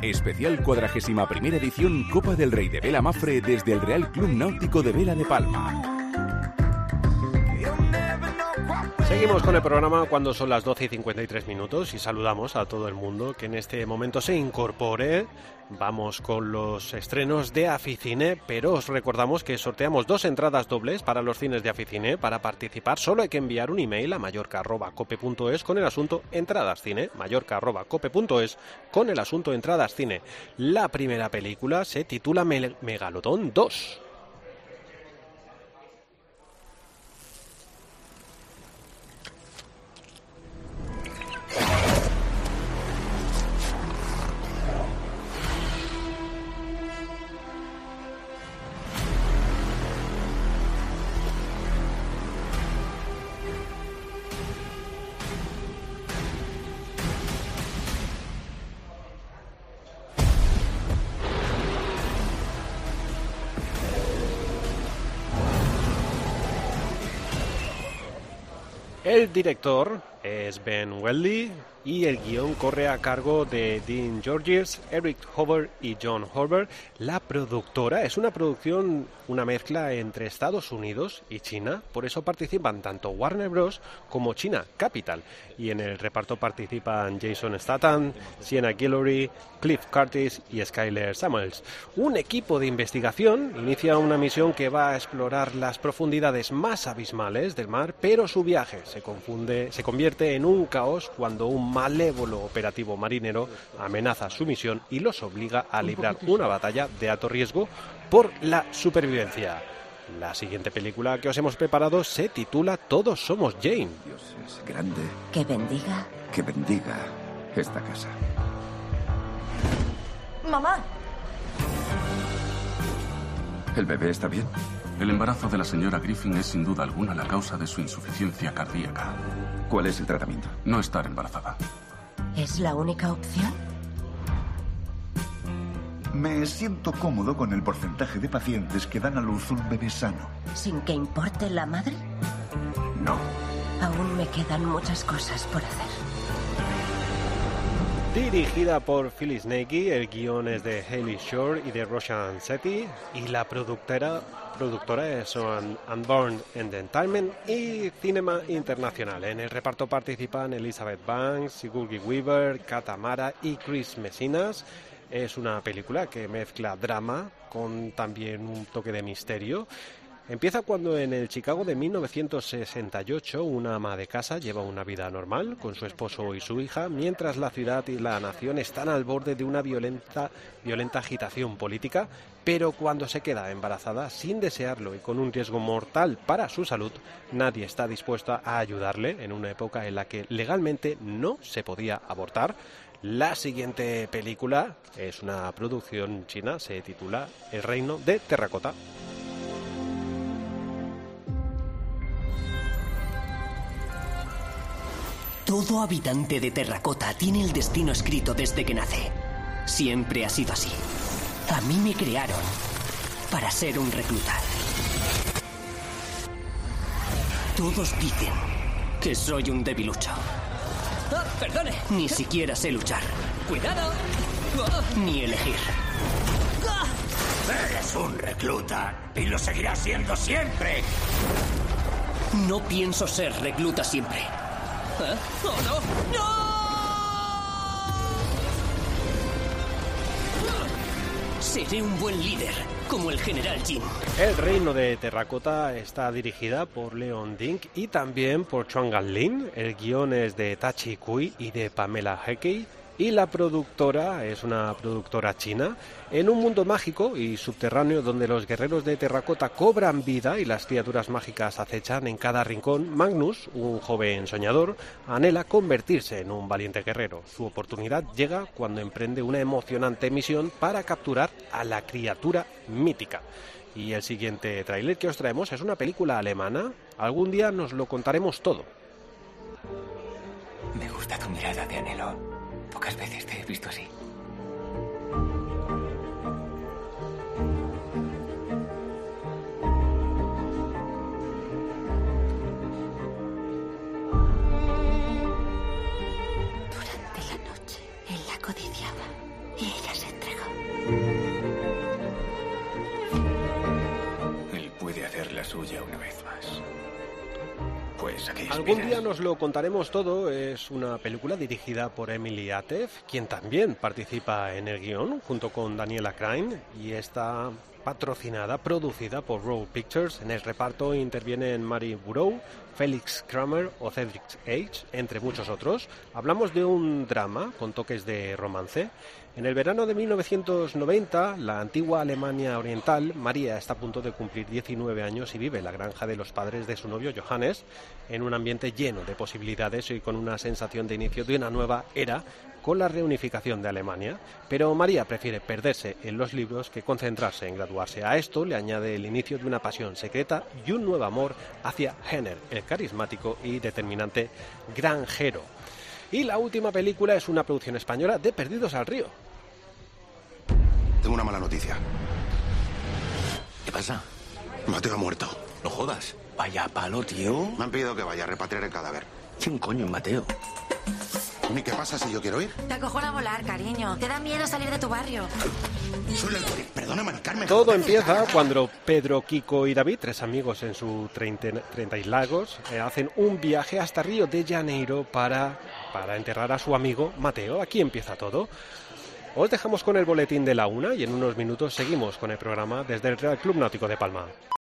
Especial 41ª edición Copa del Rey de Vela Mafre desde el Real Club Náutico de Vela de Palma. Seguimos con el programa cuando son las 12:53 y saludamos a todo el mundo que en este momento se incorpore. Vamos con los estrenos de Aficine, pero os recordamos que sorteamos 2 entradas dobles para los cines de Aficine. Para participar solo hay que enviar un email a mallorca@cope.es con el asunto Entradas Cine, mallorca@cope.es con el asunto Entradas Cine. La primera película se titula Megalodón 2. El director es Ben Wheatley y el guión corre a cargo de Dean Georges, Eric Hoover y John Horber. La productora es una producción, una mezcla entre Estados Unidos y China, por eso participan tanto Warner Bros. Como China Capital. Y en el reparto participan Jason Statham, Sienna Guillory, Cliff Curtis y Skyler Samuels. Un equipo de investigación inicia una misión que va a explorar las profundidades más abismales del mar, pero su viaje se convierte en un caos cuando un malévolo operativo marinero amenaza su misión y los obliga a librar una batalla de alto riesgo por la supervivencia. La siguiente película que os hemos preparado se titula Todos somos Jane. Dios es grande. Que bendiga Esta casa. ¡Mamá! ¿El bebé está bien? El embarazo de la señora Griffin es sin duda alguna la causa de su insuficiencia cardíaca. ¿Cuál es el tratamiento? No estar embarazada. ¿Es la única opción? Me siento cómodo con el porcentaje de pacientes que dan a luz un bebé sano. ¿Sin que importe la madre? No. Aún me quedan muchas cosas por hacer. Dirigida por Phyllis Nagy, el guión es de Hayley Shore y de Roshan Sethi, y la productora es Unborn Entertainment y Cinema Internacional. En el reparto participan Elizabeth Banks, Sigourney Weaver, Kata Mara y Chris Messinas. Es una película que mezcla drama con también un toque de misterio. Empieza cuando en el Chicago de 1968 una ama de casa lleva una vida normal con su esposo y su hija, mientras la ciudad y la nación están al borde de una violenta agitación política, pero cuando se queda embarazada sin desearlo y con un riesgo mortal para su salud, nadie está dispuesto a ayudarle en una época en la que legalmente no se podía abortar. La siguiente película es una producción china, se titula El reino de Terracota. Todo habitante de Terracota tiene el destino escrito desde que nace. Siempre ha sido así. A mí me crearon para ser un recluta. Todos dicen que soy un debilucho. ¡Ah, perdone! Ni siquiera sé luchar. ¡Cuidado! Ni elegir. Eres un recluta y lo seguirás siendo siempre. No pienso ser recluta siempre. ¿Eh? ¡Oh, no! ¡No! Seré un buen líder, como el general Jin. El reino de Terracota está dirigida por Leon Ding y también por Chuan Gan-lin. El guión es de Tachi Kui y de Pamela Heckey. Y la productora es una productora china. En un mundo mágico y subterráneo donde los guerreros de Terracota cobran vida y las criaturas mágicas acechan en cada rincón, Magnus, un joven soñador, anhela convertirse en un valiente guerrero. Su oportunidad llega cuando emprende una emocionante misión para capturar a la criatura mítica. Y el siguiente tráiler que os traemos es una película alemana. Algún día nos lo contaremos todo. Me gusta tu mirada de anhelo. Pocas veces te he visto así. Durante la noche, él la codiciaba y ella Pues aquí Algún día nos lo contaremos todo. Es una película dirigida por Emily Atef, quien también participa en el guión, junto con Daniela Crain, y está patrocinada, producida por Row Pictures. En el reparto intervienen Mary Burrow, Felix Kramer o Cedric H., entre muchos otros. Hablamos de un drama con toques de romance. En el verano de 1990, la antigua Alemania oriental, María está a punto de cumplir 19 años y vive en la granja de los padres de su novio Johannes, en un ambiente lleno de posibilidades y con una sensación de inicio de una nueva era con la reunificación de Alemania. Pero María prefiere perderse en los libros que concentrarse en graduarse. A esto le añade el inicio de una pasión secreta y un nuevo amor hacia Henner, el carismático y determinante granjero. Y la última película es una producción española de Perdidos al Río. Tengo una mala noticia. ¿Qué pasa? Mateo ha muerto. No jodas. Vaya palo, tío. Me han pedido que vaya a repatriar el cadáver. ¿Quién coño es Mateo? ¿Y qué pasa si yo quiero ir? Te acojona volar, cariño. Te da miedo salir de tu barrio. Soy el Tori. Perdóname, Carmen. Todo empieza cuando Pedro, Kiko y David, tres amigos en su 30 y largos, hacen un viaje hasta Río de Janeiro para enterrar a su amigo Mateo. Aquí empieza todo. Os dejamos con el boletín de la 1 y en unos minutos seguimos con el programa desde el Real Club Náutico de Palma.